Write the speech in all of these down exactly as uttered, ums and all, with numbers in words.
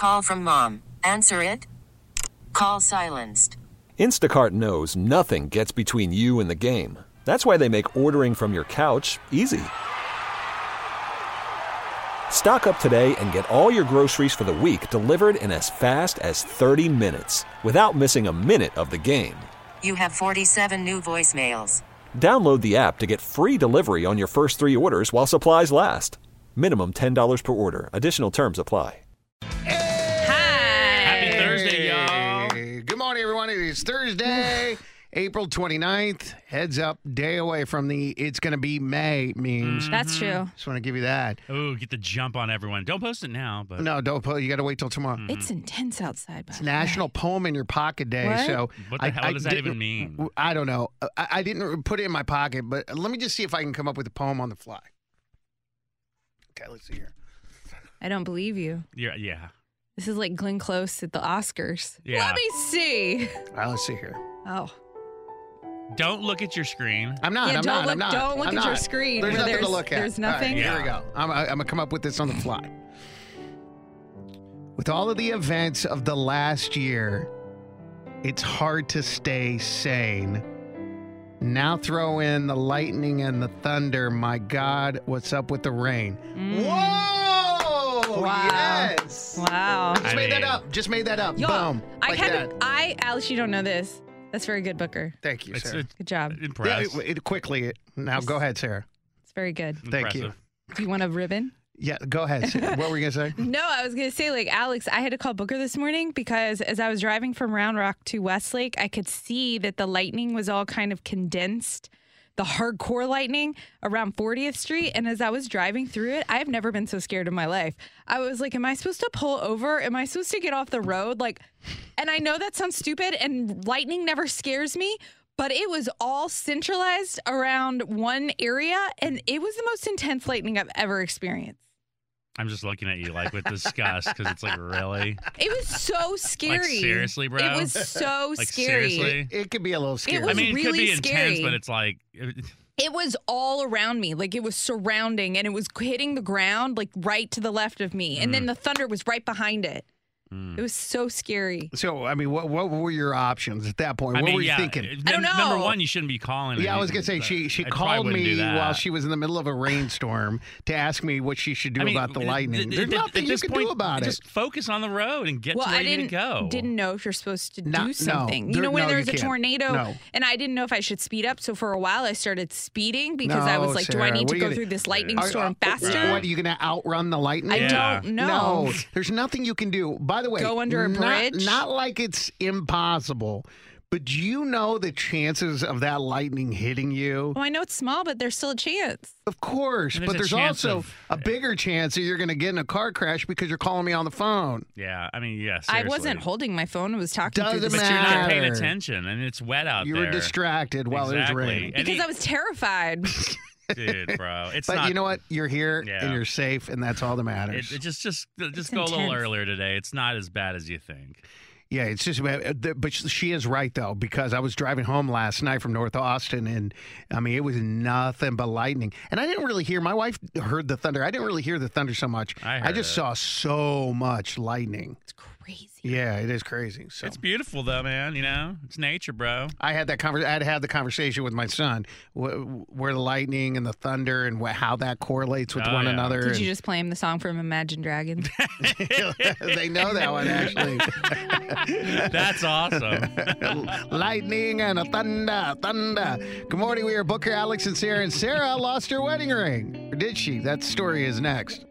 call from mom. Answer it. Call silenced. Instacart knows nothing gets between you and the game. That's why they make ordering from your couch easy. Stock up today and get all your groceries for the week delivered in as fast as thirty minutes without missing a minute of the game. You have forty-seven new voicemails. Download the app to get free delivery on your first three orders while supplies last. Minimum ten dollars per order. Additional terms apply. Hey! Hi. Happy Thursday, y'all. Good morning, everyone. It is Thursday, April twenty-ninth. Heads up, day away from the It's Gonna Be May memes. That's true. Just want to give you that. Ooh, get the jump on everyone. Don't post it now, but No, don't put. You got to wait till tomorrow. It's intense outside. By It's the National way. Poem in Your Pocket Day. What? So what the I, hell I does that didn't- even mean? I don't know. I, I didn't put it in my pocket, but let me just see if I can come up with a poem on the fly. Okay, let's see here. I don't believe you. Yeah, yeah. This is like Glenn Close at the Oscars. Yeah. Let me see. All right, let's see here. Oh. Don't look at your screen. I'm not. Yeah, I'm don't not. look- I'm not. don't look I'm at your not. screen There's where nothing there's- to look at. there's All right, nothing? here Yeah. we go. I'm, I'm gonna come up with this on the fly. With all of the events of the last year, it's hard to stay sane. Now throw in the lightning and the thunder. My God, what's up with the rain? Whoa! Wow. Yes. Wow. Just I made that mean- up. Just made that up. Yo, Boom. I Like had that. to, I, Alice, you don't know this. That's very good, Booker. Thank you, It's, Sarah. it's Good job. Yeah, impressed. it, it, quickly. Now go ahead, Sarah. It's very good. Thank you. Impressive. Do you want a ribbon? Yeah, go ahead. Sarah. What were you gonna say? No, I was going to say, like, Alex, I had to call Booker this morning because as I was driving from Round Rock to Westlake, I could see that the lightning was all kind of condensed, the hardcore lightning around fortieth Street. And as I was driving through it, I've never been so scared in my life. I was like, am I supposed to pull over? Am I supposed to get off the road? Like, and I know that sounds stupid and lightning never scares me, but it was all centralized around one area. And it was the most intense lightning I've ever experienced. I'm just looking at you like with disgust because it's like, really? It was so scary. Like, seriously, bro? It was so Like, scary. seriously? It could be a little scary. was I mean, it could really be intense, scary. but it's like, It was all around me. Like it was surrounding and it was hitting the ground like right to the left of me. And Mm. then the thunder was right behind it. It was so scary. So, I mean, what what were your options at that point? I what mean, were you yeah. thinking? it- I don't know. Number one, you shouldn't be calling. Yeah, I it. was gonna say she she I probably called wouldn't me do that. while she was in the middle of a rainstorm to ask me what she should do I mean, about the th- lightning. th- There's th- nothing at you this can point, do about it. Just focus on the road and get Well, I ready didn't to go. didn't know if you're supposed to No- do no. something. you There- know when no, there's you a can't. tornado, No. and I didn't know if I should speed up. So for a while, I started speeding because I No, was like, "Do I Sarah, need what to are you go gonna- through this lightning Are- storm uh, faster?" What are you gonna outrun the lightning? I Yeah. don't know. No, there's nothing you can do. By the way, Go under a not- bridge? Not like it's impossible, but do you know the chances of that lightning hitting you? Well, I know it's small, but there's still a chance. Of course, And but there's there's a chance also of- a bigger chance that you're going to get in a car crash because you're calling me on the phone. Yeah, I mean, yeah, I seriously. wasn't holding my phone. I was talking through the Doesn't But you're not paying matter. attention, and it's wet out You there. were distracted while it was Exactly. raining. And because he- I was terrified. Dude, bro, it's But not. you know what? You're here Yeah. and you're safe, and that's all that It, matters. it just, just, just It's go a little intense. earlier today. It's not as bad as you think. Yeah, it's just, but she is right though, because I was driving home last night from North Austin, and I mean it was nothing but lightning, and I didn't really hear. My wife heard the thunder. I didn't really hear the thunder so much. I I heard just it. saw so much lightning. It's crazy. Yeah, it is crazy. So It's beautiful though, man. You know, it's nature, bro. I had that conver- I had to have the conversation with my son, wh- where the lightning and the thunder and wh- how that correlates with Oh, one yeah. another. Did you and- just play him the song from Imagine Dragons? they know that one actually. That's awesome. Lightning and a thunder, thunder. Good morning. We are Booker, Alex, and Sarah. And Sarah lost her wedding ring. Or did she? That story is next.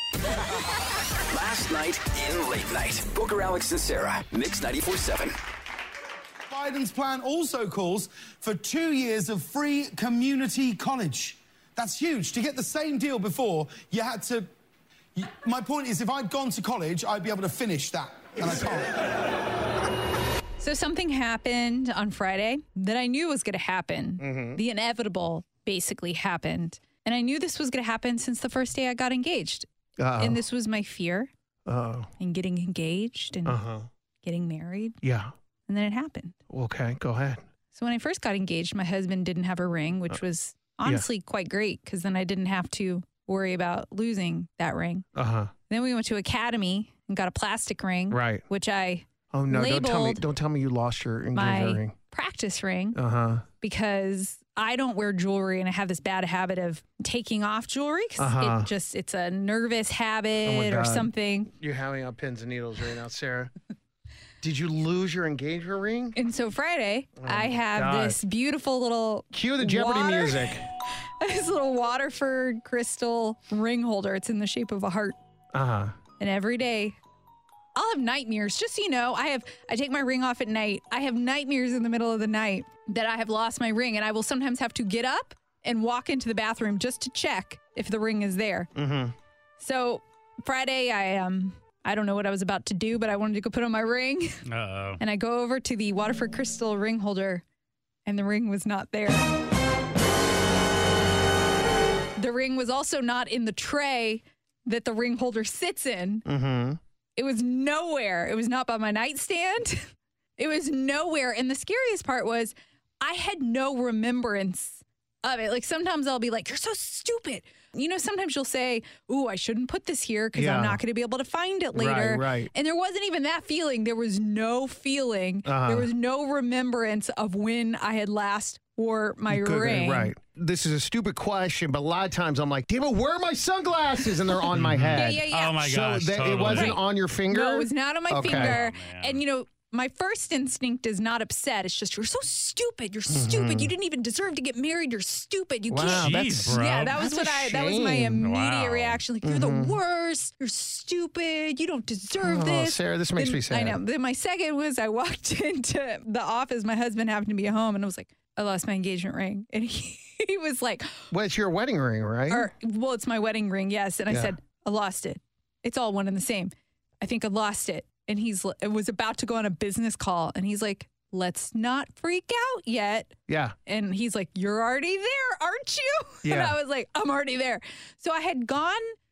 Last night in Late Night. Booker, Alex, and Sarah. Mix ninety-four point seven. Biden's plan also calls for two years of free community college. That's huge. To get the same deal before, you had to... you- my point is, if I'd gone to college, I'd be able to finish that, and I can't. So something happened on Friday that I knew was going to happen. Mm-hmm. The inevitable basically happened. And I knew this was going to happen since the first day I got engaged. Uh-oh. And this was my fear Oh, in getting engaged and uh-huh. getting married. Yeah. And then it happened. Okay, go ahead. So when I first got engaged, my husband didn't have a ring, which was honestly quite great because then I didn't have to worry about losing that ring. Uh-huh. Then we went to Academy and got a plastic ring. Right. Which I Oh no! Don't tell me! labeled Don't tell me you lost your engagement my ring. practice ring Uh huh. because I don't wear jewelry and I have this bad habit of taking off jewelry because Uh-huh. it just it's a nervous Oh my habit or God. something. You're having on pins and needles right now, Sarah. Did you lose your engagement ring? And so Friday, I have Oh, God. this beautiful little Cue the Jeopardy water- music. this little Waterford crystal ring holder. It's in the shape of a heart. Uh huh. And every day I'll have nightmares. Just so you know, I have I take my ring off at night. I have nightmares in the middle of the night that I have lost my ring, and I will sometimes have to get up and walk into the bathroom just to check if the ring is there. Mm-hmm. So Friday, I um I don't know what I was about to do, but I wanted to go put on my ring, Uh-oh. and I go over to the Waterford crystal ring holder, and the ring was not there. The ring was also not in the tray that the ring holder sits in. Mm-hmm. It was nowhere. It was not by my nightstand. It was nowhere. And the scariest part was I had no remembrance of it. Like sometimes I'll be like, you're so stupid. You know, sometimes you'll say, ooh, I shouldn't put this here because Yeah. I'm not going to be able to find it later. Right, right. And there wasn't even that feeling. There was no feeling. Uh-huh. There was no remembrance of when I had last wore my Good, ring. Right. This is a stupid question, but a lot of times I'm like, damn it, where are my sunglasses? And they're on my Yeah, head. yeah, yeah. Oh my So gosh. that totally. it wasn't Right. on your finger? No, it was not on my Okay. finger. Oh, man. And, you know, my first instinct is not upset. It's just, you're so stupid. You're stupid. You didn't even deserve to get married. You're stupid. You Mm-hmm. Wow, can't. that's Jeez, bro. Yeah, that was That's what a I, that was my shame. immediate Wow. reaction. Like, you're the worst. You're stupid. You don't deserve Oh, this. Sarah, this makes Then- me sad. I know. Then my second was I walked into the office. My husband happened to be at home and I was like, I lost my engagement ring. And he, he was like, Well, it's your wedding ring, right? or, well, it's my wedding ring, yes. And I Yeah. said, I lost it. It's all one and the same. I think I lost it. And he's l- it was about to go on a business call. And he's like, let's not freak out yet. yeah. And he's like, you're already there, aren't you? And Yeah. I was like, I'm already there. So I had gone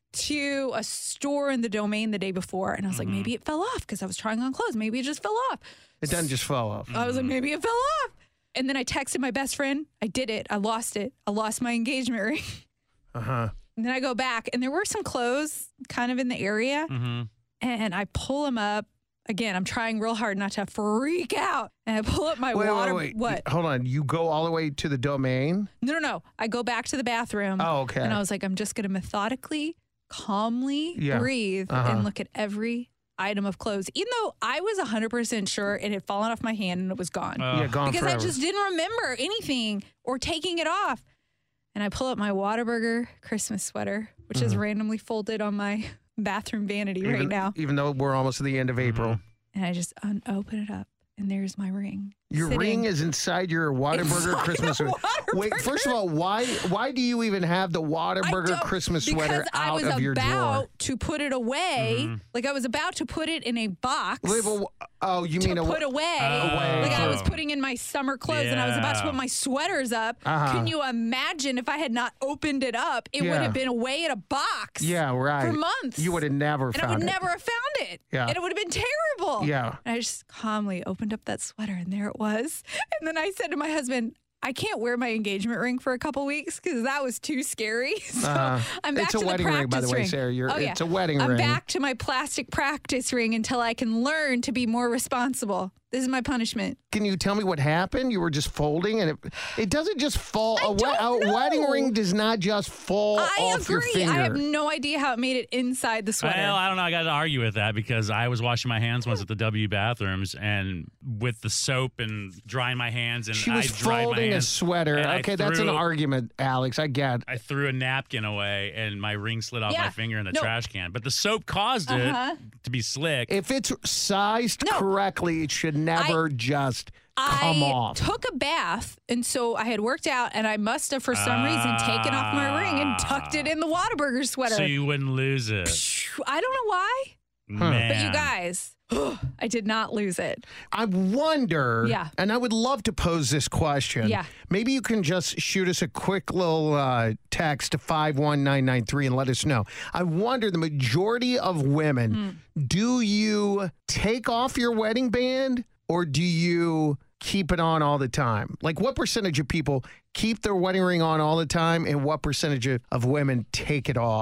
to a store in the Domain the day before. And I was like, maybe it fell off because I was trying on clothes. Maybe it just fell off. It doesn't just fall off. I was like, maybe it fell off. And then I texted my best friend. I did it. I lost it. I lost my engagement ring. Uh-huh. And then I go back, and there were some clothes kind of in the area. Mm-hmm. And I pull them up. Again, I'm trying real hard not to freak out. And I pull up my Wait, water. wait, wait. What? Hold on. You go all the way to the Domain? No, no, no. I go back to the bathroom. Oh, okay. And I was like, I'm just going to methodically, calmly Yeah. breathe Uh-huh. and look at every item of clothes, even though I was one hundred percent sure it had fallen off my hand and it was gone. Uh, yeah, gone because forever. I just didn't remember anything or taking it off. And I pull up my Whataburger Christmas sweater, which is randomly folded on my bathroom vanity even, right now. Even though we're almost at the end of April. And I just un- open it up, and there's my ring. Your sitting ring is inside your Whataburger inside Christmas a sweater. Wait, Whataburger. first of all, why why do you even have the I Whataburger don't- Christmas sweater because I out was of your about drawer? to put it away. Like I was about to put it in a box Wait, well, oh, you to mean a, put away. Away. Like I was Oh. putting in my summer clothes and I was about to Yeah. put my sweaters up. Uh-huh. Can you imagine if I had not opened it up? It Yeah. would have been away in a box. Yeah, right. For months. You would have never And found I would it. never have found it. Yeah. And it would have been terrible. Yeah. And I just calmly opened up that sweater and there it was. And then I said to my husband, I can't wear my engagement ring for a couple weeks because that was too scary. So Uh-huh. I'm back It's a to wedding the ring, by the practice way, ring. Sarah. You're- oh, yeah. it's a wedding I'm ring. back to my plastic practice ring until I can learn to be more responsible. This is my punishment. Can you tell me what happened? You were just folding, and it it doesn't just fall. I a, we- don't a wedding know. ring does not just fall I off your agree. finger. I have no idea how it made it inside the sweater. Well, I don't know. I got to argue with that because I was washing my hands once at the W bathrooms, and with the soap and drying my hands, and She I was dried my folding a hands, sweater. and I Okay, that's an threw- argument, Alex. I get. I threw a napkin away, and my ring slid off Yeah. my finger in the No. trash can. But the soap caused Uh-huh. it to be slick. If it's sized No. correctly, it should never just come I off. took a bath, and so I had worked out, and I must have, for some reason, taken off my ring and tucked it in the Whataburger sweater. so you wouldn't lose it. I don't know why, Man. but you guys, I did not lose it. I wonder, Yeah. and I would love to pose this question. Yeah. Maybe you can just shoot us a quick little uh, text to five one nine nine three and let us know. I wonder, the majority of women, Hmm. do you take off your wedding band or do you keep it on all the time? Like, what percentage of people keep their wedding ring on all the time and what percentage of- of women take it off?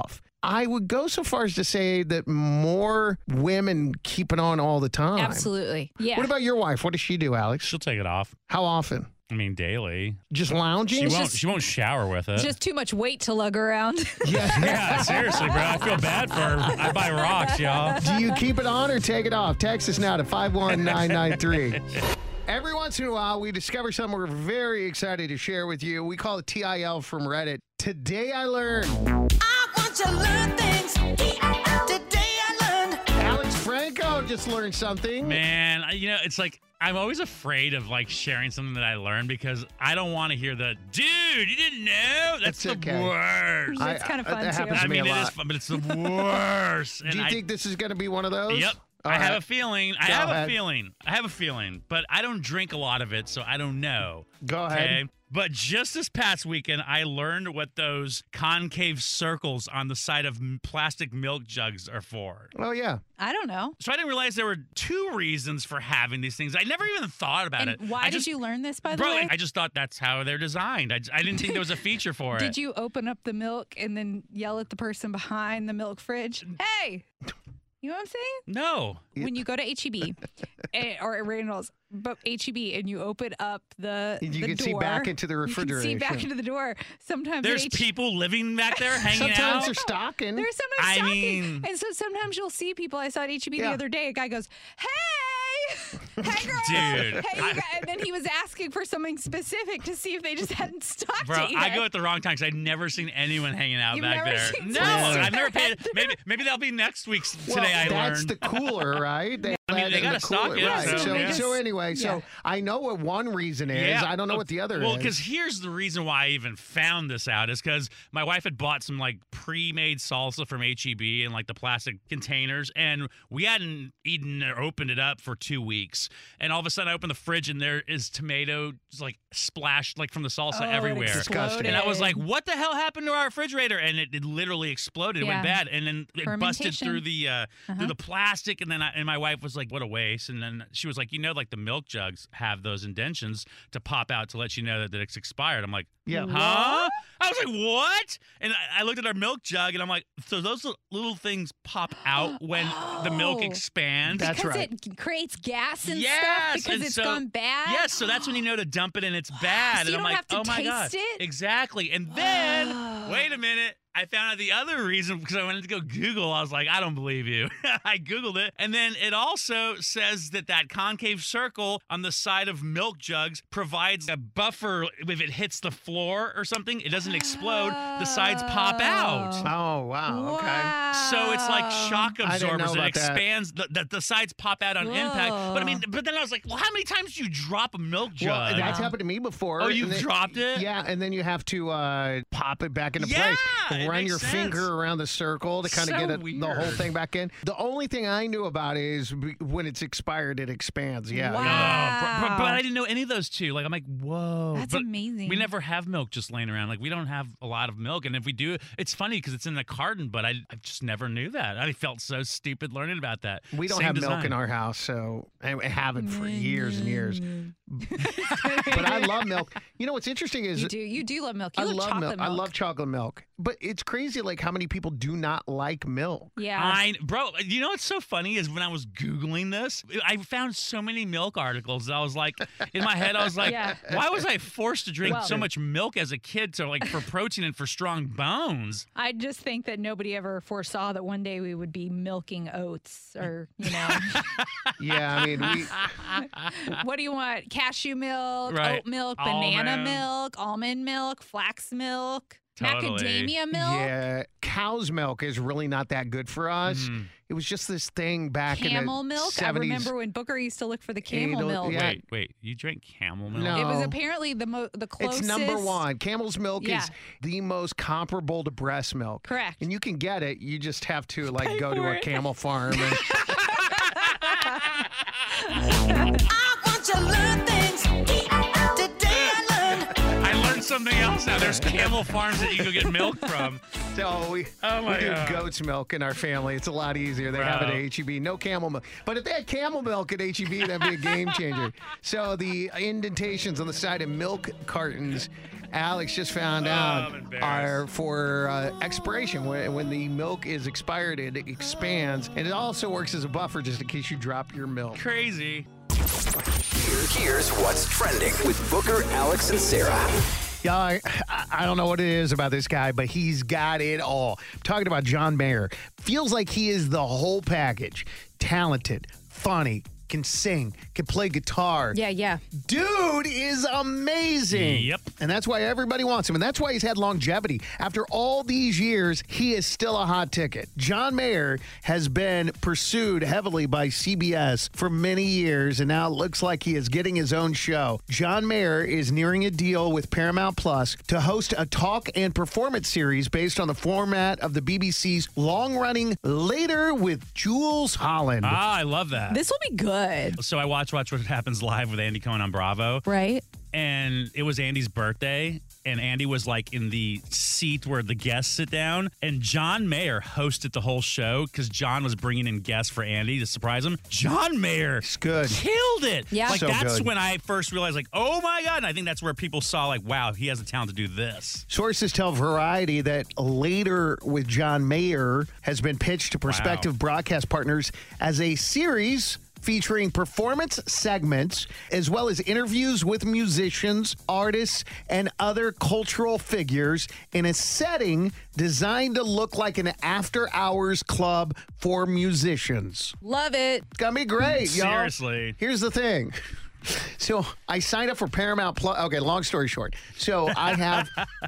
I would go so far as to say that more women keep it on all the time. Absolutely. Yeah. What about your wife? What does she do, Alex? She'll take it off. How often? I mean, daily. Just lounging? She won't. She won't shower with it. Just too much weight to lug around. Yeah. Yeah, seriously, bro. I feel bad for her. I buy rocks, y'all. Do you keep it on or take it off? Text us now to five one nine nine three. Every once in a while, we discover something we're very excited to share with you. We call it T I L from Reddit. Today I learned. I want to learn things. Today I learned. Alex Franco just learned something. Man, I- you know, it's like I'm always afraid of like sharing something that I learned because I don't want to hear the dude. You didn't know? That's It's the okay. worst. I- It's kind of I- fun, that too. happens I to me mean, a it is lot. fun, but it's the worst. Do you I, think this is going to be one of those? Yep. All I have right. a feeling. I Go have ahead. a feeling. I have a feeling, but I don't drink a lot of it, so I don't know. Go ahead. Okay. But just this past weekend, I learned what those concave circles on the side of m- plastic milk jugs are for. Oh, yeah. I don't know. So I didn't realize there were two reasons for having these things. I never even thought about And it. why I did just, you learn this, by the Bro, way? I just thought that's how they're designed. I, j- I didn't think there was a feature for it. Did you open up the milk and then yell at the person behind the milk fridge? Hey! You know what I'm saying? No. When you go to H E B eh, or at Randall's, but H E B, and you open up the You the can door, see back into the You can see refrigeration. back into the door. Sometimes There's at H- people living back there hanging Sometimes out. they're stocking. There's sometimes I stocking. mean- and so sometimes you'll see people. I saw at H E B Yeah. the other day. A guy goes, "Hey, hey, girl, Dude, hey, you I- guys," and then he was asking for something specific to see if they just hadn't stocked Bro, it yet. I go at the wrong time because I've never seen anyone hanging out You've back never there. seen No, someone I've never do paid. that. Maybe maybe that'll be next week's Well, today. I that's learned. the cooler, right? They I mean, let they it in gotta the stock cooler, it, right? so, So, yeah. so anyway, so Yeah. I know what one reason is. I don't know what the other well, is. because here's the reason why I even found this out is because my wife had bought some like pre-made salsa from H E B in like the plastic containers, and we hadn't eaten or opened it up for two weeks. And all of a sudden, I opened the fridge, and there is tomato just, like splashed like from the salsa Oh, it everywhere. Disgusting. And I was like, exploded. "What the hell happened to our refrigerator?" And it, it literally exploded. It went Yeah. bad, and then it busted Fermentation. through the uh, Uh-huh. through the plastic. And then I, and my wife was like, "What a waste!" And then she was like, "You know, like the milk jugs have those indentions to pop out to let you know that, that it's expired." I'm like, Yeah. huh? I was like, what? And I, I looked at our milk jug, and I'm like, so those li- little things pop out when the milk Oh. expands. That's because right. it creates gas and Yes, stuff because and it's so- gone bad. Yes, so that's when you know to dump it and it's bad. So you and I'm don't like, have to oh my taste god, it? exactly. And then, wait a minute. I found out the other reason because I wanted to go Google. I was like, I don't believe you. I Googled it. And then it also says that that concave circle on the side of milk jugs provides a buffer if it hits the floor or something. It doesn't explode. The sides pop out. Oh, wow. Okay. So it's like shock I didn't know absorbers. It about that. expands. The, the, the sides pop out on impact. But I mean, but then I was like, well, how many times do you drop a milk jug? Well, that's happened to me before. Oh, and you've then- dropped it? Yeah, and then you have to uh, pop it back into Yeah, place. it Run makes your sense. finger around the circle to kind of So get it, the whole weird. thing back in. The only thing I knew about it is b- when it's expired, it expands. Yeah. Wow. yeah. Oh, but, but, but I didn't know any of those two. Like, I'm like, whoa. That's But amazing. We never have milk just laying around. Like, we don't have a lot of milk. And if we do, it's funny because it's in the carton, but I, I just never knew that. I felt so stupid learning about that. We don't Same have milk design. in our house, so and we haven't for years and years. But I love milk. You know what's interesting is You do. You do love milk. You I love, love chocolate milk. milk. I love chocolate milk. But it's crazy like how many people do not like milk. Yeah. I, bro, you know what's so funny is when I was Googling this, I found so many milk articles. I was like, in my head, I was like, Yeah. why was I forced to drink Well- so much milk as a kid to like for protein and for strong bones? I just think that nobody ever foresaw that one day we would be milking oats or, you know, Yeah, I mean, we what do you want? Cashew milk, Right. oat milk, banana Almond. milk, almond milk, flax milk, Totally. macadamia milk. yeah, cow's milk is really not that good for us. Mhm. It was just this thing back Camel in the milk. seventies. I remember when Booker used to look for the camel It'll- milk. yeah. Wait, wait, you drank camel milk? No. It was apparently the mo- the closest. It's number one. Camel's milk Yeah. is the most comparable to breast milk. Correct. And you can get it. You just have to like go to for a it. camel farm. And, I want to learn things. Today I learned. I learned something else now. There's camel farms that you can get milk from. So we, Oh, my we do God. goat's milk in our family. It's a lot easier. They have it at Bro. H E B. No camel milk. But if they had camel milk at H E B, that'd be a game changer. So the indentations on the side of milk cartons, Alex just found Oh, out, I'm embarrassed. are for uh, expiration. When, when the milk is expired, it expands. And it also works as a buffer just in case you drop your milk. Crazy. Here- here's what's trending with Booker, Alex, and Sarah. Yeah, I, I don't know what it is about this guy, but he's got it all. I'm talking about John Mayer. Feels like he is the whole package. Talented, funny, can sing, can play guitar. Yeah, yeah. Dude is amazing. Yep. And that's why everybody wants him. And that's why he's had longevity. After all these years, he is still a hot ticket. John Mayer has been pursued heavily by C B S for many years, and now it looks like he is getting his own show. John Mayer is nearing a deal with Paramount Plus to host a talk and performance series based on the format of the B B C's long-running Later with Jules Holland. Ah, I love that. This will be good. So I watched Watch What Happens Live with Andy Cohen on Bravo. Right? And it was Andy's birthday, and Andy was like in the seat where the guests sit down, and John Mayer hosted the whole show because John was bringing in guests for Andy to surprise him. John Mayer It's good. killed it. Yeah. Like So that's good. when I first realized, like, oh my God. And I think that's where people saw, like, wow, he has the talent to do this. Sources tell Variety that Later with John Mayer has been pitched to prospective broadcast partners as a series featuring performance segments as well as interviews with musicians, artists, and other cultural figures in a setting designed to look like an after-hours club for musicians. Love it. Gonna be great, y'all. Seriously. Here's the thing. So I signed up for Paramount Plus. Okay, long story short. So I have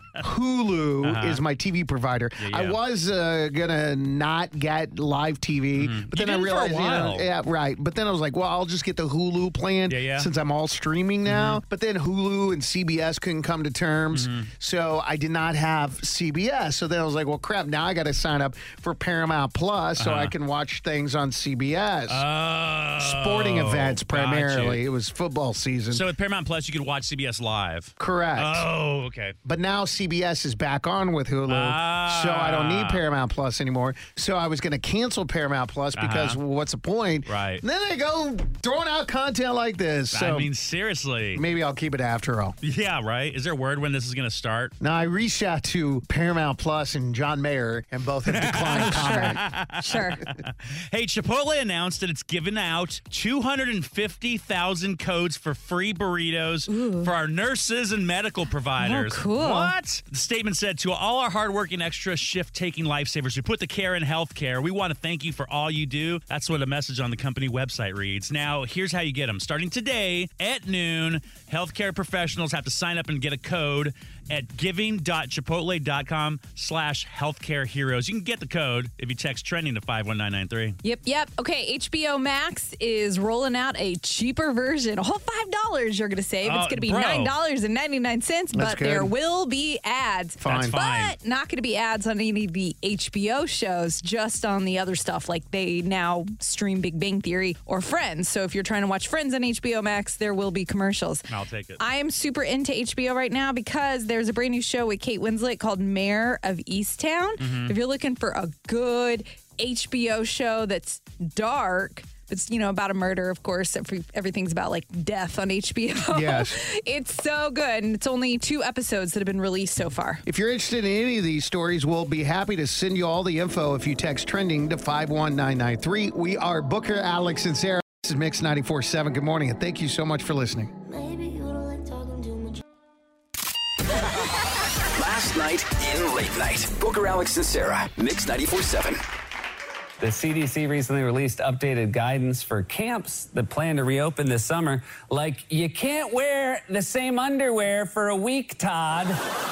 Hulu is my T V provider. Uh-huh. Yeah, I yeah. was uh, gonna not get live T V, but then You I did for a realized, you know, while. yeah, right. But then I was like, well, I'll just get the Hulu plan Yeah, yeah. since I'm all streaming now. But then Hulu and C B S couldn't come to terms, so I did not have C B S. So then I was like, well, crap. Now I got to sign up for Paramount Plus so I can watch things on C B S. Oh. Sporting events got you. primarily. It was football season. So with Paramount Plus, you could watch C B S Live. Correct. Oh, okay. But now C B S is back on with Hulu, Ah. so I don't need Paramount Plus anymore. So I was going to cancel Paramount Plus because Uh-huh. what's the point? Right. And then they go throwing out content like this. So I mean, seriously. maybe I'll keep it after all. Yeah, right? Is there word when this is going to start? Now, I reached out to Paramount Plus and John Mayer, and both have declined comment. Sure. Hey, Chipotle announced that it's given out two hundred fifty thousand codes for free burritos for our nurses and medical providers. Oh, cool. What? The statement said, to all our hardworking, extra shift-taking lifesavers who put the care in healthcare, we want to thank you for all you do. That's what a message on the company website reads. Now, here's how you get them. Starting today at noon, healthcare professionals have to sign up and get a code at giving.chipotle.com slash healthcare heroes. You can get the code if you text trending to five one nine nine three. Yep, yep. Okay, H B O Max is rolling out a cheaper version. A whole five dollars you're going to save. Oh, it's going to be bro. nine dollars and ninety-nine cents, That's but good. there will be ads. Fine. That's fine. But not going to be ads on any of the H B O shows, just on the other stuff. Like they now stream Big Bang Theory or Friends. So if you're trying to watch Friends on H B O Max, there will be commercials. I'll take it. I am super into H B O right now because there's a brand new show with Kate Winslet called Mayor of Easttown. Mm-hmm. If you're looking for a good H B O show that's dark, it's, you know, about a murder, of course. Every, everything's about like death on H B O. Yes. It's so good. And it's only two episodes that have been released so far. If you're interested in any of these stories, we'll be happy to send you all the info if you text trending to five one nine nine three. We are Booker, Alex, and Sarah. This is Mix ninety-four point seven. Good morning, and thank you so much for listening. Maybe you don't like talking too much. Last night in Late Night. Booker, Alex, and Sarah. Mix ninety-four point seven. The C D C recently released updated guidance for camps that plan to reopen this summer. Like, you can't wear the same underwear for a week, Todd.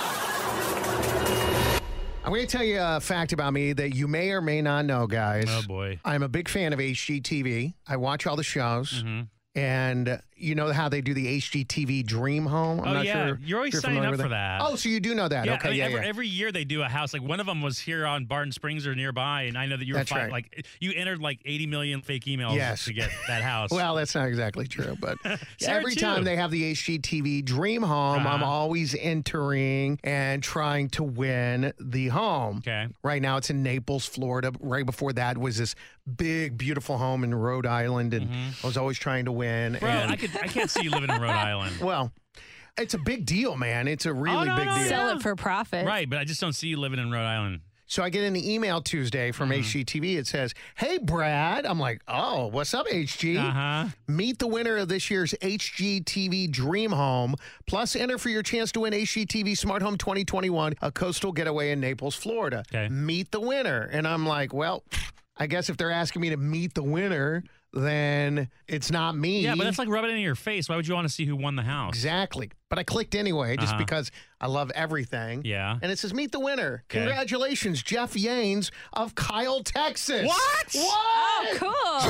I'm going to tell you a fact about me that you may or may not know, guys. Oh, boy. I'm a big fan of H G T V. I watch all the shows. And you know how they do the H G T V Dream Home? I'm oh, not yeah. sure. You're always if signing familiar up with for that. Oh, so you do know that. Yeah, okay, I mean, yeah, every, yeah. every year they do a house. Like one of them was here on Barton Springs or nearby, and I know that you were That's fi- right. like you entered like eighty million fake emails Yes. to get that house. Well, that's not exactly true, but Sarah, every too. time they have the H G T V Dream Home, I'm Uh-huh. always entering and trying to win the home. Okay. Right now it's in Naples, Florida. Right before that was this big, beautiful home in Rhode Island, and I was always trying to win. Bro, and, I could I can't see you living in Rhode Island. well, it's a big deal, man. It's a really Oh, no, big no, deal. Sell Yeah. it for profit. Right, but I just don't see you living in Rhode Island. So I get an email Tuesday from Mm-hmm. H G T V. It says, "Hey, Brad." I'm like, "Oh, what's up, H G? Uh-huh. Meet the winner of this year's H G T V Dream Home. Plus, enter for your chance to win H G T V Smart Home twenty twenty-one, a coastal getaway in Naples, Florida. Okay. Meet the winner." And I'm like, well, I guess if they're asking me to meet the winner, then it's not me. Yeah, but that's like rubbing it in your face. Why would you want to see who won the house? Exactly. But I clicked anyway just Uh-huh. because I love everything. Yeah. And it says, meet the winner. Okay. Congratulations, Jeff Yanes of Kyle, Texas. What? What? Oh, cool.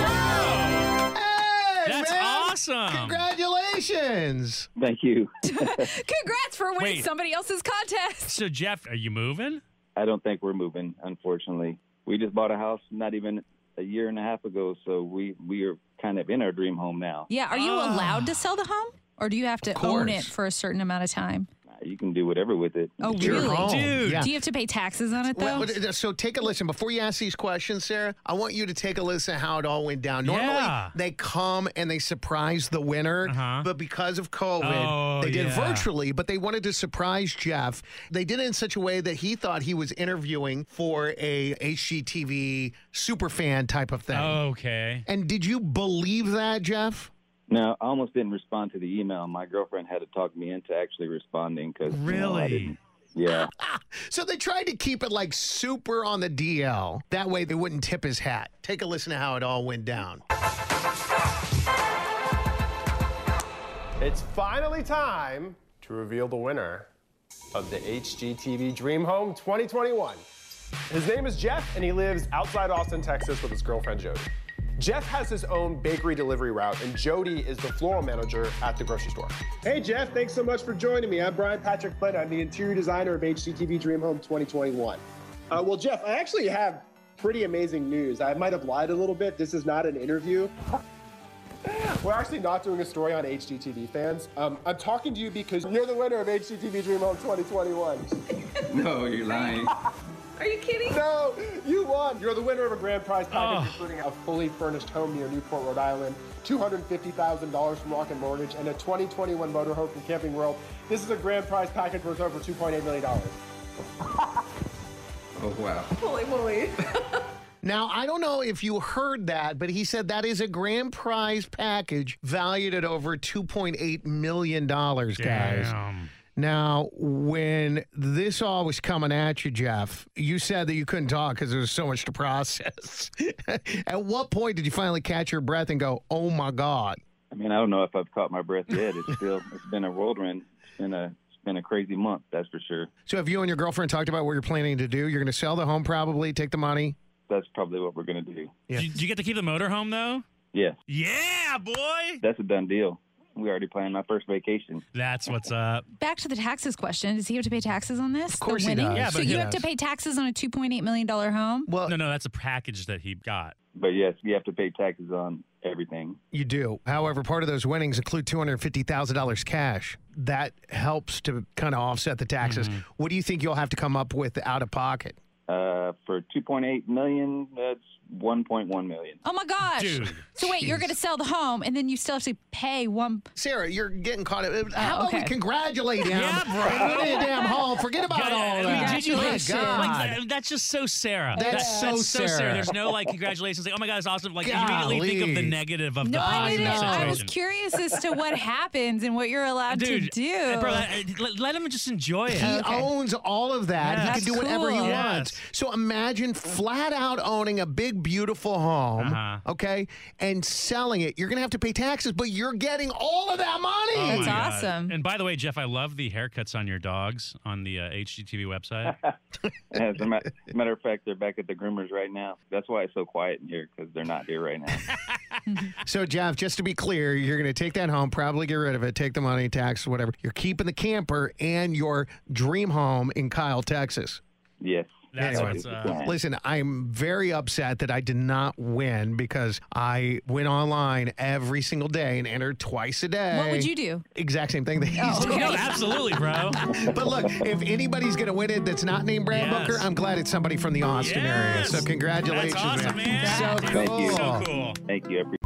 Hey, That's man. awesome. Congratulations. Thank you. Congrats for winning Wait. somebody else's contest. So, Jeff, are you moving? I don't think we're moving, unfortunately. We just bought a house not even a year and a half ago, so we, we are kind of in our dream home now. Yeah, are you Ah. allowed to sell the home? Or do you have to course. own it for a certain amount of time? You can do whatever with it. Oh, It's your really? home. Dude. Yeah. Do you have to pay taxes on it, though? Well, but, uh, so take a listen. Before you ask these questions, Sarah, I want you to take a listen how it all went down. Normally, Yeah. they come and they surprise the winner, Uh-huh. but because of COVID, Oh, they did yeah. virtually, but they wanted to surprise Jeff. They did it in such a way that he thought he was interviewing for a H G T V super fan type of thing. Okay. And did you believe that, Jeff? No, I almost didn't respond to the email. My girlfriend had to talk me into actually responding because Really? yeah. So they tried to keep it like super on the D L. That way they wouldn't tip his hat. Take a listen to how it all went down. It's finally time to reveal the winner of the H G T V Dream Home twenty twenty-one. His name is Jeff, and he lives outside Austin, Texas with his girlfriend, Jody. Jeff has his own bakery delivery route, and Jody is the floral manager at the grocery store. Hey, Jeff, thanks so much for joining me. I'm Brian Patrick Flynn. I'm the interior designer of H G T V Dream Home twenty twenty-one. Uh, well, Jeff, I actually have pretty amazing news. I might have lied a little bit. This is not an interview. We're actually not doing a story on H G T V fans. Um, I'm talking to you because you're the winner of H G T V Dream Home twenty twenty-one. No, you're lying. Are you kidding? No, you won. You're the winner of a grand prize package, Oh. including a fully furnished home near Newport, Rhode Island, two hundred fifty thousand dollars from Rocket Mortgage, and a twenty twenty-one motorhome from Camping World. This is a grand prize package worth over two point eight million dollars. Oh, wow. Holy moly. Now, I don't know if you heard that, but he said that is a grand prize package valued at over two point eight million dollars, guys. Damn. Now, when this all was coming at you, Jeff, you said that you couldn't talk because there was so much to process. At what point did you finally catch your breath and go, oh, my God? I mean, I don't know if I've caught my breath yet. It's still, it's been a whirlwind. It's been a, it's been a crazy month, that's for sure. So have you and your girlfriend talked about what you're planning to do? You're going to sell the home probably, take the money? That's probably what we're going to do. Yeah. Do, you, do you get to keep the motorhome, though? Yeah, Yeah, boy. that's a done deal. We already planned my first vacation. That's what's up. Back to the taxes question. Does he have to pay taxes on this? Of course he does. Yeah, so but you he have to does. pay taxes on a two point eight million dollars home? Well, No, no, that's a package that he got. But yes, you have to pay taxes on everything. you do. However, part of those winnings include two hundred fifty thousand dollars cash. That helps to kind of offset the taxes. Mm-hmm. What do you think you'll have to come up with out of pocket? Uh, for two point eight million dollars, that's one point one million Oh my gosh. Dude. So wait, you're Jeez. going to sell the home and then you still have to pay one. Sarah, you're getting caught up. How about we okay. congratulate him? Yeah, bro. Put in a damn home. Forget about God, all I mean, that. did you My like, God. like, that- that's just so Sarah. That's so Sarah. There's no like congratulations. Like, oh my God, it's awesome. Like you immediately think of the Golly. negative of No, the I positive didn't. situation. I was curious as to what happens and what you're allowed Dude, to do. bro, let, let- let him just enjoy it. He Okay. owns all of that. Yeah. He That's can do whatever he cool. wants. Yes. So imagine flat out owning a big beautiful home, Uh-huh. okay, and selling it, you're going to have to pay taxes, but you're getting all of that money. Oh, That's my God. awesome. And by the way, Jeff, I love the haircuts on your dogs on the uh, H G T V website. As a ma- matter of fact, they're back at the groomers right now. That's why it's so quiet in here, because they're not here right now. So, Jeff, just to be clear, you're going to take that home, probably get rid of it, take the money, taxes, whatever. You're keeping the camper and your dream home in Kyle, Texas. Yes. That's Anyway, what's uh, Listen, I'm very upset that I did not win because I went online every single day and entered twice a day. What would you do? Exact same thing that he's Oh, doing. No, absolutely, bro. But look, if anybody's going to win it that's not named Brad Yes. Booker, I'm glad it's somebody from the Austin area. Yes. So congratulations, That's awesome, man. So Thank cool. you. So cool. Thank you. I appreciate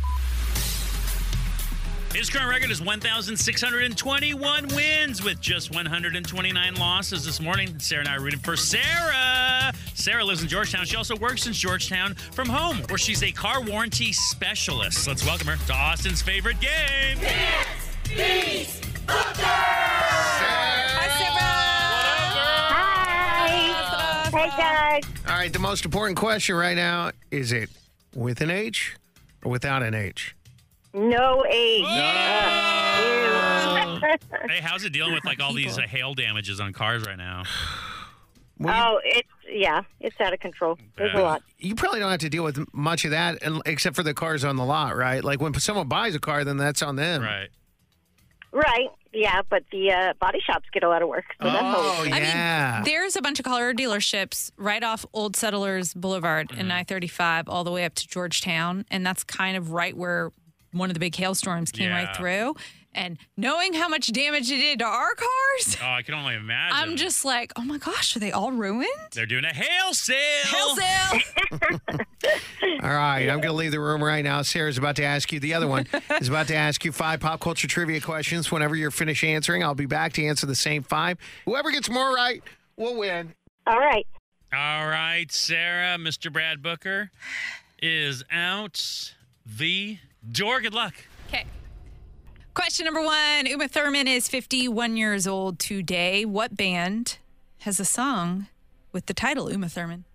His current record is one thousand six hundred twenty-one wins with just one hundred twenty-nine losses this morning. Sarah and I are rooting for Sarah. Sarah lives in Georgetown. She also works in Georgetown from home, where she's a car warranty specialist. Let's welcome her to Austin's favorite game. Hi. Hey, guys. All right, the most important question right now, is it with an H or without an H? No age. Hey, how's it dealing with like all these uh, hail damages on cars right now? Oh, it's, yeah, it's out of control. There's a lot. You probably don't have to deal with much of that, and- except for the cars on the lot, right? Like when someone buys a car, then that's on them. Right. Right. Yeah, but the uh, body shops get a lot of work. So that's Oh, always yeah. I mean, there's a bunch of car dealerships right off Old Settlers Boulevard Mm-hmm. and I thirty-five all the way up to Georgetown. And that's kind of right where one of the big hailstorms came Yeah. right through. And knowing how much damage it did to our cars, Oh, I can only imagine. I'm just like, oh my gosh, are they all ruined? They're doing a hail sale. Hail sale! All right, I'm going to leave the room right now. Sarah's about to ask you, the other one is about to ask you five pop culture trivia questions. Whenever you're finished answering, I'll be back to answer the same five. Whoever gets more right will win. All right. All right, Sarah, Mister Brad Booker is out the door. Good luck. Okay. Question number one. Uma Thurman is fifty-one years old today. What band has a song with the title Uma Thurman?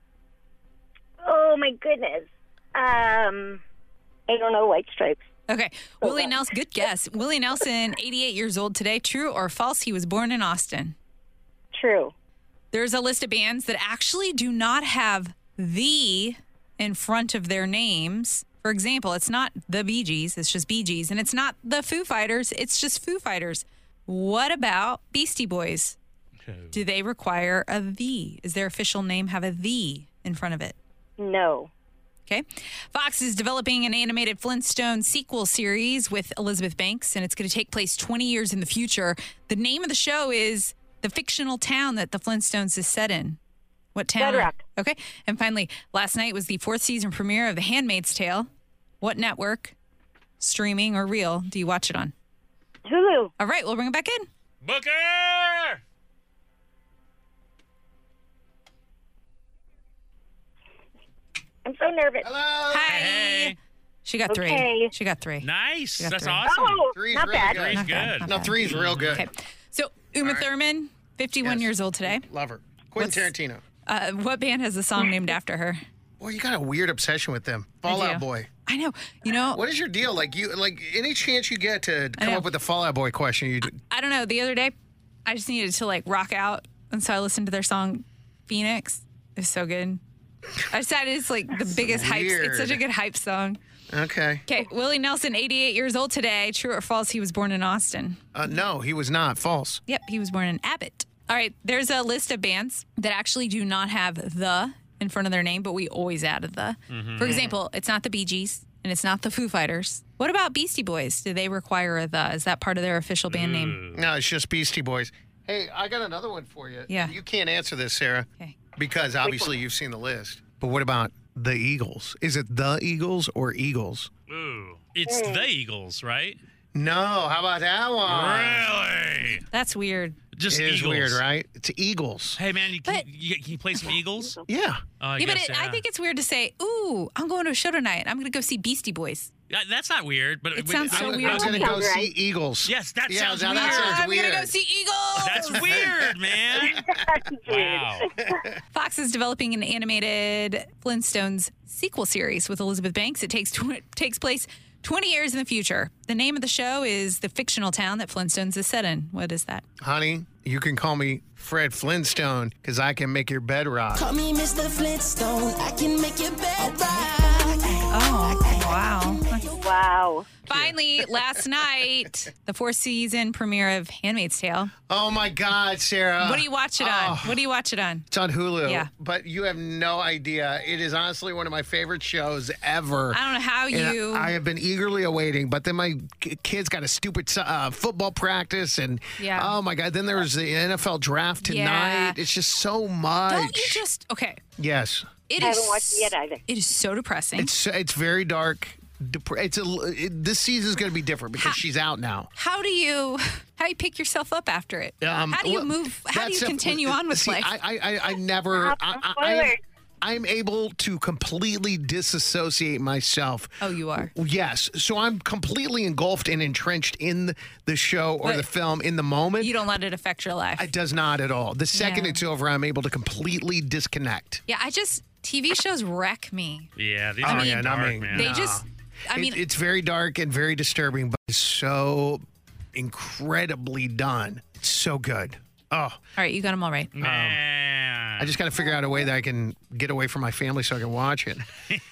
Oh, my goodness. Um, I don't know, White Stripes. Okay. Willie Nelson, good guess. Willie Nelson, eighty-eight years old today. True or false? He was born in Austin. True. There's a list of bands that actually do not have the in front of their names. For example, it's not the Bee Gees, it's just Bee Gees. And it's not the Foo Fighters, it's just Foo Fighters. What about Beastie Boys? Do they require a the? Is their official name have a the in front of it? No. Okay. Fox is developing an animated Flintstone sequel series with Elizabeth Banks, and it's going to take place twenty years in the future. The name of the show is the fictional town that the Flintstones is set in. What town? Red Rock. Okay. And finally, last night was the fourth season premiere of The Handmaid's Tale. What network, streaming or real, do you watch it on? Hulu. All right, we'll bring it back in. Booker! I'm so nervous. Hello. Hi. Hey. She got three. Okay. She got three. Nice. got That's three. awesome. Oh, Three's not really bad. good. Three's Not bad, good. not No, bad. three's real good. Okay. So Uma Thurman, fifty-one Yes. years old today. Love her. Quentin What's- Tarantino. Uh, what band has a song named after her? Boy, you got a weird obsession with them. Fallout do. Boy. I know. You know, What is your deal? Like you, like any chance you get to come know. up with a Fallout Boy question, you do. I don't know. The other day, I just needed to like rock out, and so I listened to their song "Phoenix." It's so good. I decided it's like the biggest hype. It's such a weird. good hype song. Okay. Okay, Willie Nelson, eighty-eight years old today. True or false? He was born in Austin. Uh, no, he was not. False. Yep, he was born in Abbott. All right, there's a list of bands that actually do not have the in front of their name, but we always added the. Mm-hmm. For example, it's not the Bee Gees and it's not the Foo Fighters. What about Beastie Boys? Do they require a the? Is that part of their official band name? No, it's just Beastie Boys. Hey, I got another one for you. Yeah. You can't answer this, Sarah, Okay. because obviously you've seen the list. But what about the Eagles? Is it the Eagles or Eagles? Ooh. It's the Eagles, right? No. How about that one? Really? That's weird. Just It is Eagles. weird, right? It's Eagles. Hey, man, you, can, But- you, can you play some Eagles? Yeah. Oh, I yeah, but guess, it, I think it's weird to say, "Ooh, I'm going to a show tonight. I'm going to go see Beastie Boys." Yeah, that's not weird, but It sounds so I, weird I was to going me. to go Sounds see right. Eagles. yes, that Yeah, sounds now weird. that sounds I'm weird. gonna go see Eagles. That's weird, man. Wow. Fox is developing an animated Flintstones sequel series with Elizabeth Banks. It takes tw- takes place twenty years in the future. The name of the show is the fictional town that Flintstones is set in. What is that? Honey, you can call me Fred Flintstone because I can make your bed rock. Call me Mister Flintstone. I can make your bed rock. Oh, wow. Wow. Finally, last night, the fourth season premiere of Handmaid's Tale. Oh my God, Sarah. What do you watch it on? What do you watch it on? It's on Hulu. Yeah. But you have no idea. It is honestly one of my favorite shows ever. I don't know how And you. I have been eagerly awaiting, but then my k- kids got a stupid uh, football practice, and Yeah. oh my God, then there was the N F L draft tonight. Yeah. It's just so much. Don't you just. Okay. Yes. It I is. haven't watched it yet either. It is so depressing. It's it's very dark. Dep- It's a it, this season's going to be different because she's out now. How do you how do you pick yourself up after it? Um, how do you well, move? How do you that's a- continue on with see, life? I, I, I, I never. I, I, I am, I'm able to completely disassociate myself. Oh, you are? Yes. So I'm completely engulfed and entrenched in the, the show or But the film in the moment. You don't let it affect your life. It does not at all. The second Yeah. it's over, I'm able to completely disconnect. Yeah, I just T V shows wreck me. Yeah, these Oh, are yeah, not dark, me. man. They No. just. I It- mean, it's very dark and very disturbing, but it's so incredibly done. It's so good. Oh, all right, you got them all right. Man. I just got to figure out a way that I can get away from my family so I can watch it.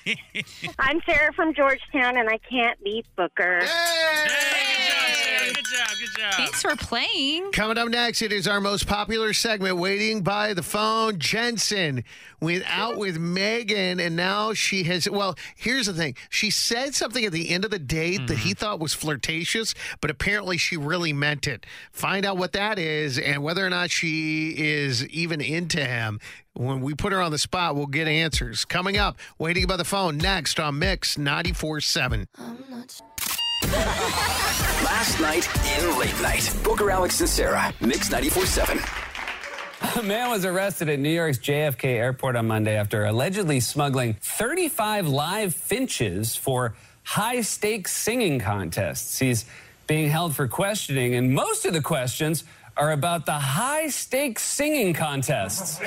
I'm Sarah from Georgetown, and I can't beat Booker. Hey, good job, Sarah. Good job. Good job. Thanks for playing. Coming up next, it is our most popular segment, Waiting by the Phone. Jensen went out with Megan, and now she has. Well, here's the thing. She said something at the end of the date Mm-hmm. that he thought was flirtatious, but apparently she really meant it. Find out what that is and whether or not she is even into him. When we put her on the spot, we'll get answers. Coming up, Waiting by the Phone next on Mix ninety-four seven. Last night in Late Night. Booker, Alex, and Sarah. Mix ninety-four seven. A man was arrested at New York's J F K airport on Monday after allegedly smuggling thirty-five live finches for high-stakes singing contests. He's being held for questioning, and most of the questions are about the high-stakes singing contests.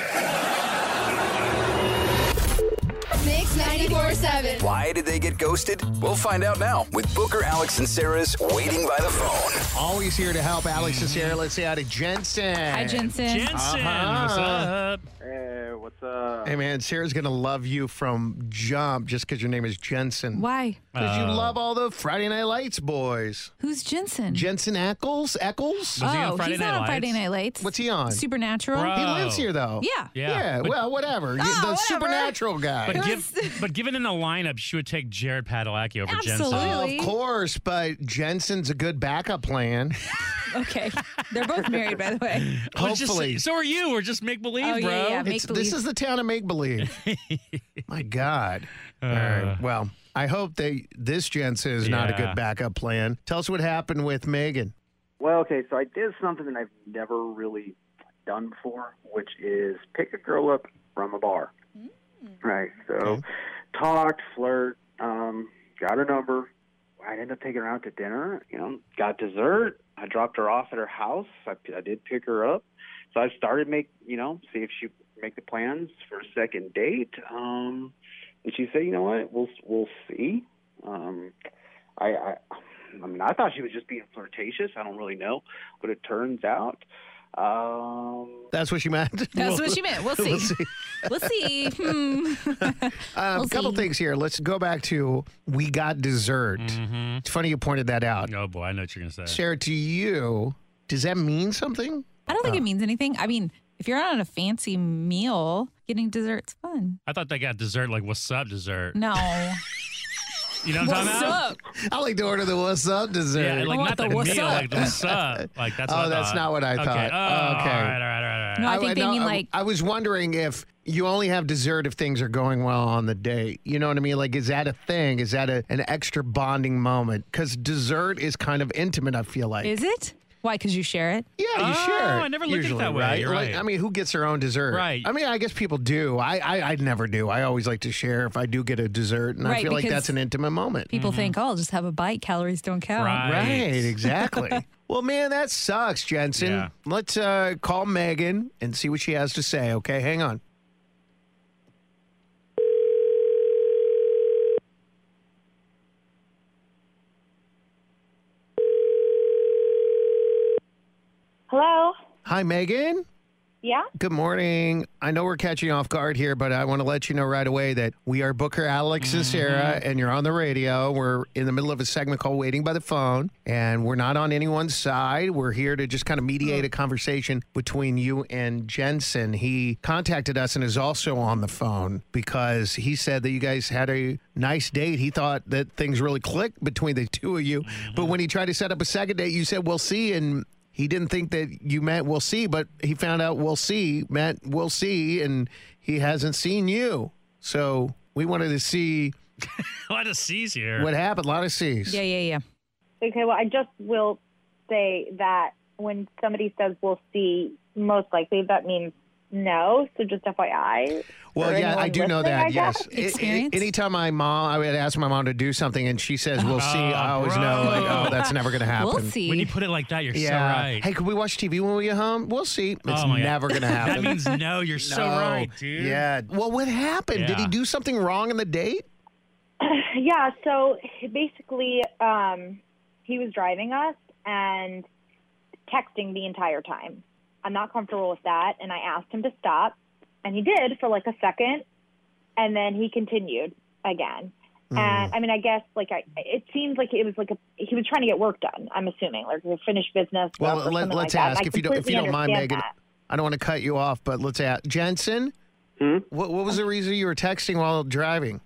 Mix ninety-four seven. Why did they get ghosted? We'll find out now with Booker, Alex, and Sarah's Waiting by the Phone. Always here to help Alex and Sarah. Let's say hi to Jensen. Hi, Jensen. Jensen, Uh-huh. what's up? Hey, what's up? Hey, man, Sarah's going to love you from jump just because your name is Jensen. Why? Because you Oh. love all the Friday Night Lights boys. Who's Jensen? Jensen Ackles? Eccles? Was he on oh, Friday he's Night not on Lights? Friday Night Lights. What's he on? Supernatural. Bro. He lives here, though. Yeah. Yeah. Yeah, But- well, whatever. You- Oh, the whatever. supernatural guy. But, It give, was- but given in the lineup, she would take Jared Padalecki over Absolutely. Jensen. of course, but Jensen's a good backup plan. Okay. They're both married, by the way. Well, just- Hopefully. so are you. We're just make believe, Oh, yeah, bro. yeah. Make It's, this believe. is the town of make believe. My God. All right. Well, I hope that this Jensen is not a Yeah. good backup plan. Tell us what happened with Megan. Well, okay, so I did something that I've never really done before, which is pick a girl up from a bar. Right. So Okay. talked, flirt, um, got her number. I ended up taking her out to dinner. You know, got dessert. I dropped her off at her house. I, I did pick her up. So I started make you know see if she make the plans for a second date. Um, and she said, you know what, we'll we'll see. Um, I, I I mean, I thought she was just being flirtatious. I don't really know, but it turns out. Um, That's what she meant. That's what she meant. We'll see. We'll see. We'll see. Hmm. A We'll couple see. things here. Let's go back to we got dessert. Mm-hmm. It's funny you pointed that out. Oh, boy. I know what you're going to say. Sarah, to you, does that mean something? I don't think Oh. it means anything. I mean, if you're on a fancy meal, getting dessert's fun. I thought they got dessert like what's up dessert. No. You know what I'm What's talking about? up? I like to order the what's up dessert. Yeah, like I want not the, the what's meal, up. like the what's up. Like that's what Oh, I that's thought. not what I okay. thought. Oh, Okay. all right, all right, all right, all right. No, I think they no, mean I- like I was wondering if you only have dessert if things are going well on the date. You know what I mean? Like, is that a thing? Is that a, an extra bonding moment? Because dessert is kind of intimate, I feel like. is it? Why? Because you share it? Yeah, you Oh, share it. I never looked at it usually, that way. Right? You're Like, right. I mean, who gets their own dessert? Right. I mean, I guess people do. I, I, I never do. I always like to share if I do get a dessert, and I Right, feel like because that's an intimate moment. People think, oh, just have a bite. Calories don't count. Right, exactly. Well, man, that sucks, Jensen. Yeah. Let's uh, call Megan and see what she has to say, okay? Hang on. Hello? Hi, Megan. Yeah? Good morning. I know we're catching you off guard here, but I want to let you know right away that we are Booker, Alex, and Sarah, and you're on the radio. We're in the middle of a segment called Waiting by the Phone, and we're not on anyone's side. We're here to just kind of mediate a conversation between you and Jensen. He contacted us and is also on the phone because he said that you guys had a nice date. He thought that things really clicked between the two of you, but when he tried to set up a second date, you said, we'll see, and he didn't think that you meant we'll see, but he found out we'll see meant we'll see, and he hasn't seen you. So we wanted to see A lot of C's here. what happened. A lot of C's. Yeah, yeah, yeah. Okay, well, I just will say that when somebody says we'll see, most likely that means no. So just F Y I. Well, for yeah, I anyone do know listening, that, I yes. guess. I- I- anytime my mom, I would ask my mom to do something, and she says, we'll see, I always bro. know, like, oh, that's never going to happen. We'll see. When you put it like that, you're Yeah. so right. Hey, could we watch T V when we get home? We'll see. It's Oh, my God. never going to happen. That means no. You're so No. right, dude. Yeah. Well, what happened? Did he Yeah. do something wrong in the date? Yeah, so basically, um, he was driving us and texting the entire time. I'm not comfortable with that, and I asked him to stop, and he did for like a second, and then he continued again. Mm. And I mean, I guess like I, it seemed like it was like a, he was trying to get work done. I'm assuming like a finished business. Well, work or let, something let's like that. ask And I if you don't if you completely don't mind, understand Megan. that. I don't want to cut you off, but let's ask Jensen. Hmm? What what was the reason you were texting while driving?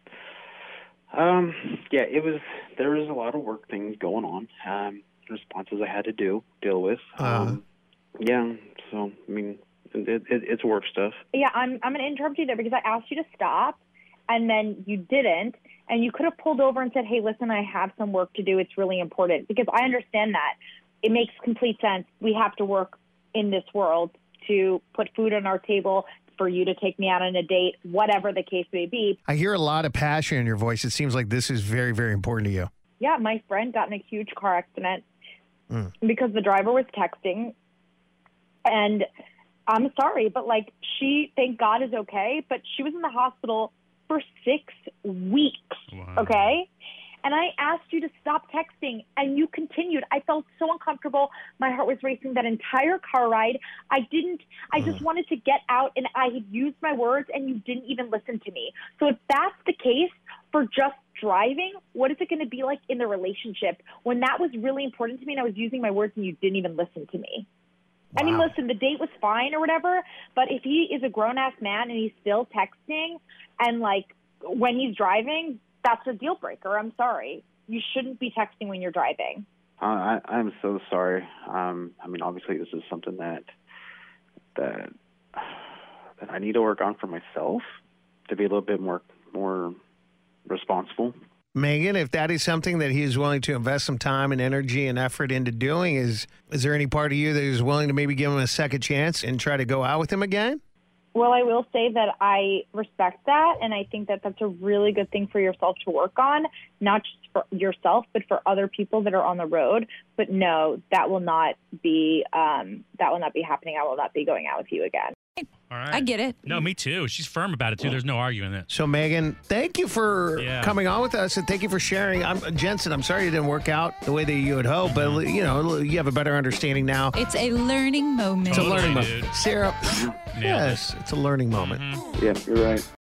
Um, yeah, it was, there was a lot of work things going on, um, responses I had to do, deal with. Um, yeah, so, I mean, it, it, it's work stuff. Yeah, I'm I'm going to interrupt you there because I asked you to stop, and then you didn't, and you could have pulled over and said, hey, listen, I have some work to do. It's really important, because I understand that. It makes complete sense. We have to work in this world to put food on our table, for you to take me out on a date, whatever the case may be. I hear a lot of passion in your voice. It seems like this is very, very important to you. Yeah, my friend got in a huge car accident Mm. because the driver was texting. And I'm sorry, but like she, thank God, is okay. But she was in the hospital for six weeks. Okay. And I asked you to stop texting, and you continued. I felt so uncomfortable. My heart was racing that entire car ride. I didn't, I just wanted to get out, and I had used my words, and you didn't even listen to me. So if that's the case for just driving, what is it going to be like in the relationship when that was really important to me and I was using my words and you didn't even listen to me? I mean, listen, the date was fine or whatever, but if he is a grown-ass man and he's still texting and, like, when he's driving, that's a deal breaker. I'm sorry. You shouldn't be texting when you're driving. Uh, I, I'm so sorry. Um, I mean, obviously, this is something that that that I need to work on for myself to be a little bit more more responsible. Megan, if that is something that he is willing to invest some time and energy and effort into doing, is is there any part of you that is willing to maybe give him a second chance and try to go out with him again? Well, I will say that I respect that, and I think that that's a really good thing for yourself to work on, not just for yourself, but for other people that are on the road. But no, that will not be um, that will not be happening. I will not be going out with you again. All right. I get it. No, me too. She's firm about it too. There's no arguing it. So, Megan, thank you for Yeah. coming on with us, and thank you for sharing. I'm Jensen. I'm sorry it didn't work out the way that you had hoped, but you know you have a better understanding now. It's a learning moment. It's a learning Totally, moment. dude. Sarah, yes, it's a learning moment. Yeah, you're right.